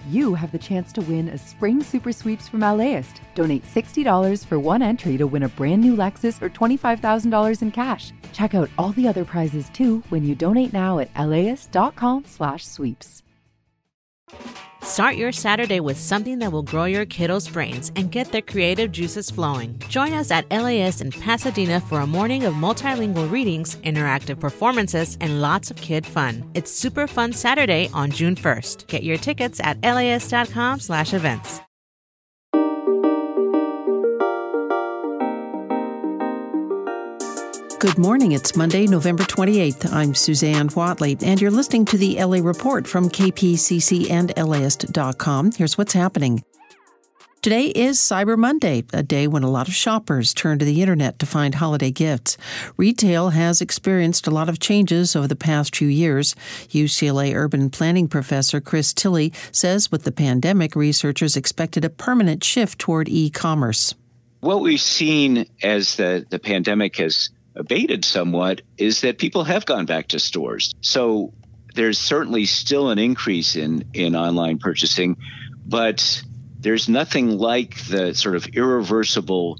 you have the chance to win a spring super sweeps from LAist. Donate $60 for one entry to win a brand new Lexus or $25,000 in cash. Check out all the other prizes too when you donate now at laist.com/sweeps. Start your Saturday with something that will grow your kiddos' brains and get their creative juices flowing. Join us at LAist in Pasadena for a morning of multilingual readings, interactive performances, and lots of kid fun. It's Super Fun Saturday on June 1st. Get your tickets at laist.com/events. Good morning. It's Monday, November 28th. I'm Suzanne Watley, and you're listening to the LA Report from KPCC and LAist.com. Here's what's happening. Today is Cyber Monday, a day when a lot of shoppers turn to the internet to find holiday gifts. Retail has experienced a lot of changes over the past few years. UCLA urban planning professor Chris Tilley says with the pandemic, researchers expected a permanent shift toward e-commerce. What we've seen as the pandemic has abated somewhat is that people have gone back to stores. So there's certainly still an increase in online purchasing, but there's nothing like the sort of irreversible,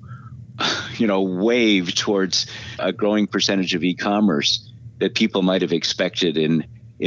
wave towards a growing percentage of e-commerce that people might have expected in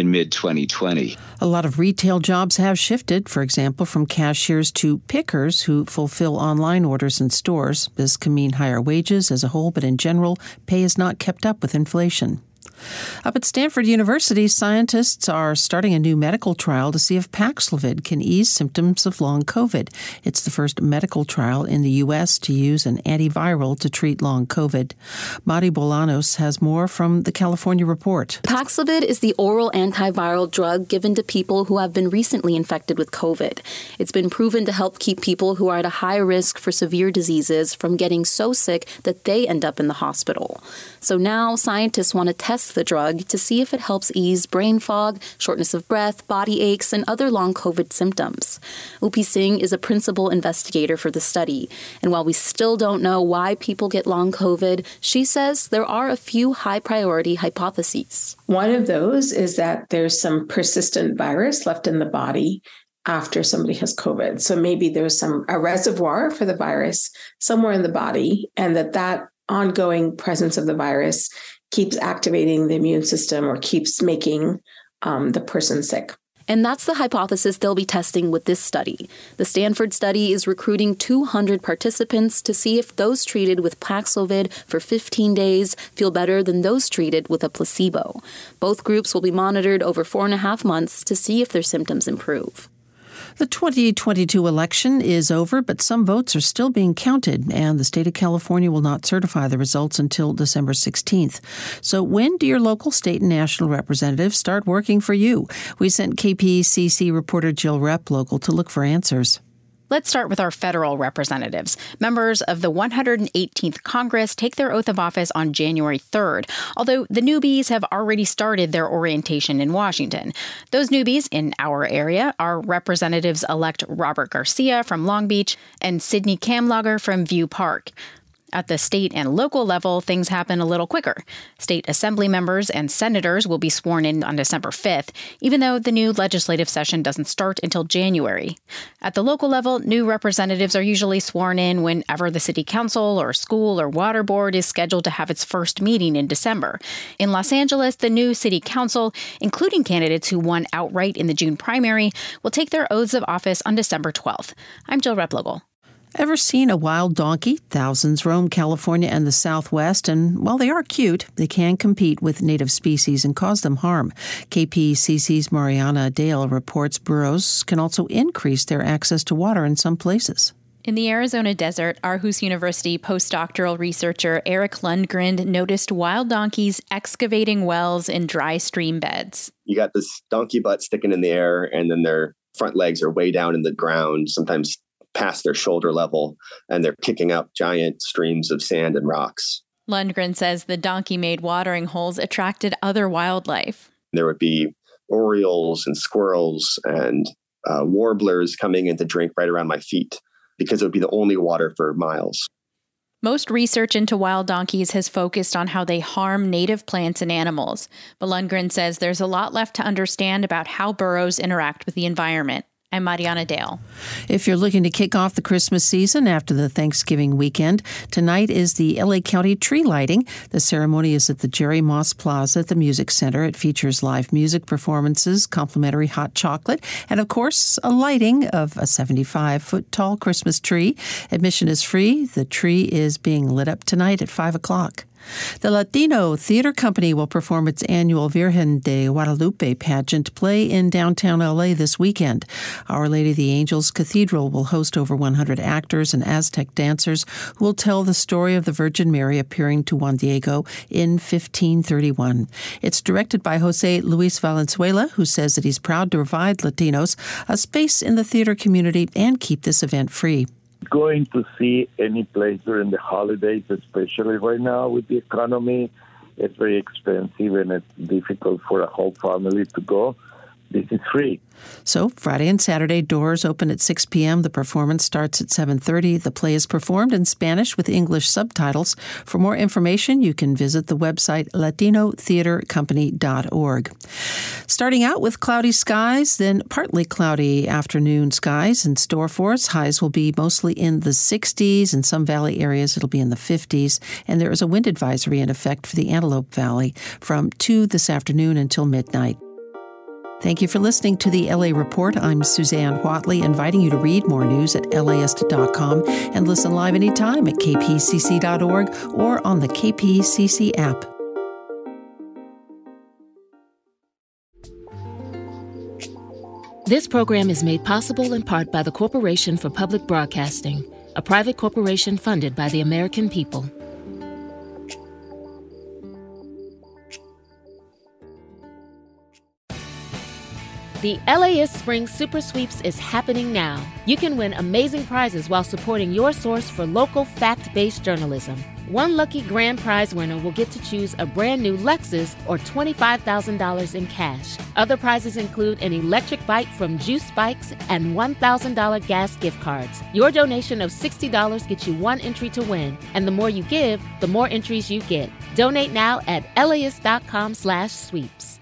mid-2020. A lot of retail jobs have shifted, for example, from cashiers to pickers who fulfill online orders in stores. This can mean higher wages as a whole, but in general, pay has not kept up with inflation. Up at Stanford University, scientists are starting a new medical trial to see if Paxlovid can ease symptoms of long COVID. It's the first medical trial in the U.S. to use an antiviral to treat long COVID. Mari Bolanos has more from the California Report. Paxlovid is the oral antiviral drug given to people who have been recently infected with COVID. It's been proven to help keep people who are at a high risk for severe diseases from getting so sick that they end up in the hospital. So now scientists want to test the drug to see if it helps ease brain fog, shortness of breath, body aches, and other long COVID symptoms. Upi Singh is a principal investigator for the study. And while we still don't know why people get long COVID, she says there are a few high-priority hypotheses. One of those is that there's some persistent virus left in the body after somebody has COVID. So maybe there's a reservoir for the virus somewhere in the body, and that ongoing presence of the virus keeps activating the immune system or keeps making the person sick. And that's the hypothesis they'll be testing with this study. The Stanford study is recruiting 200 participants to see if those treated with Paxlovid for 15 days feel better than those treated with a placebo. Both groups will be monitored over 4.5 months to see if their symptoms improve. The 2022 election is over, but some votes are still being counted, and the state of California will not certify the results until December 16th. So when do your local, state, and national representatives start working for you? We sent KPCC reporter Jill Replogle to look for answers. Let's start with our federal representatives. Members of the 118th Congress take their oath of office on January 3rd, although the newbies have already started their orientation in Washington. Those newbies in our area are Representatives-elect Robert Garcia from Long Beach and Sidney Kamlager from View Park. At the state and local level, things happen a little quicker. State assembly members and senators will be sworn in on December 5th, even though the new legislative session doesn't start until January. At the local level, new representatives are usually sworn in whenever the city council or school or water board is scheduled to have its first meeting in December. In Los Angeles, the new city council, including candidates who won outright in the June primary, will take their oaths of office on December 12th. I'm Jill Replogle. Ever seen a wild donkey? Thousands roam California and the Southwest, and while they are cute, they can compete with native species and cause them harm. KPCC's Mariana Dale reports burros can also increase their access to water in some places. In the Arizona desert, Aarhus University postdoctoral researcher Eric Lundgren noticed wild donkeys excavating wells in dry stream beds. You got this donkey butt sticking in the air, and then their front legs are way down in the ground, sometimes past their shoulder level, and they're kicking up giant streams of sand and rocks. Lundgren says the donkey-made watering holes attracted other wildlife. There would be orioles and squirrels and warblers coming in to drink right around my feet because it would be the only water for miles. Most research into wild donkeys has focused on how they harm native plants and animals. But Lundgren says there's a lot left to understand about how burros interact with the environment. I'm Mariana Dale. If you're looking to kick off the Christmas season after the Thanksgiving weekend, tonight is the LA County tree lighting. The ceremony is at the Jerry Moss Plaza at the Music Center. It features live music performances, complimentary hot chocolate, and of course, a lighting of a 75-foot-tall Christmas tree. Admission is free. The tree is being lit up tonight at 5 o'clock. The Latino Theater Company will perform its annual Virgen de Guadalupe pageant play in downtown L.A. this weekend. Our Lady of the Angels Cathedral will host over 100 actors and Aztec dancers who will tell the story of the Virgin Mary appearing to Juan Diego in 1531. It's directed by Jose Luis Valenzuela, who says that he's proud to provide Latinos a space in the theater community and keep this event free. Going to see any place during the holidays, especially right now with the economy, it's very expensive and it's difficult for a whole family to go. This is free. So Friday and Saturday, doors open at 6 p.m. The performance starts at 7:30. The play is performed in Spanish with English subtitles. For more information, you can visit the website latinotheatercompany.org. Starting out with cloudy skies, then partly cloudy afternoon skies in store for us. Highs will be mostly in the 60s. In some valley areas, it'll be in the 50s. And there is a wind advisory in effect for the Antelope Valley from 2 this afternoon until midnight. Thank you for listening to the LA Report. I'm Suzanne Whatley, inviting you to read more news at LAist.com and listen live anytime at kpcc.org or on the KPCC app. This program is made possible in part by the Corporation for Public Broadcasting, a private corporation funded by the American people. The LAist Spring Super Sweeps is happening now. You can win amazing prizes while supporting your source for local fact-based journalism. One lucky grand prize winner will get to choose a brand new Lexus or $25,000 in cash. Other prizes include an electric bike from Juice Bikes and $1,000 gas gift cards. Your donation of $60 gets you one entry to win, and the more you give, the more entries you get. Donate now at LAist.com/sweeps.